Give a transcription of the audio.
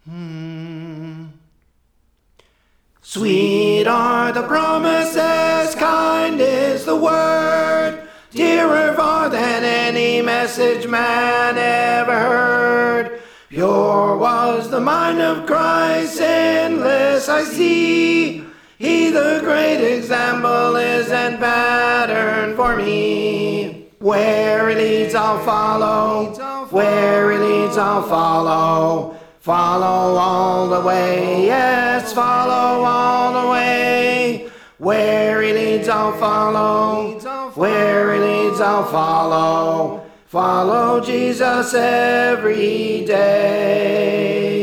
Sweet are the promises, kind is the word, dearer far than any message man ever heard. Pure was the mind of Christ, sinless I see. He the great example is and pattern for me. Where he leads I'll follow, where he leads I'll follow. Follow all the way, yes, follow all the way. Where he leads I'll follow, where he leads I'll follow. Follow Jesus every day.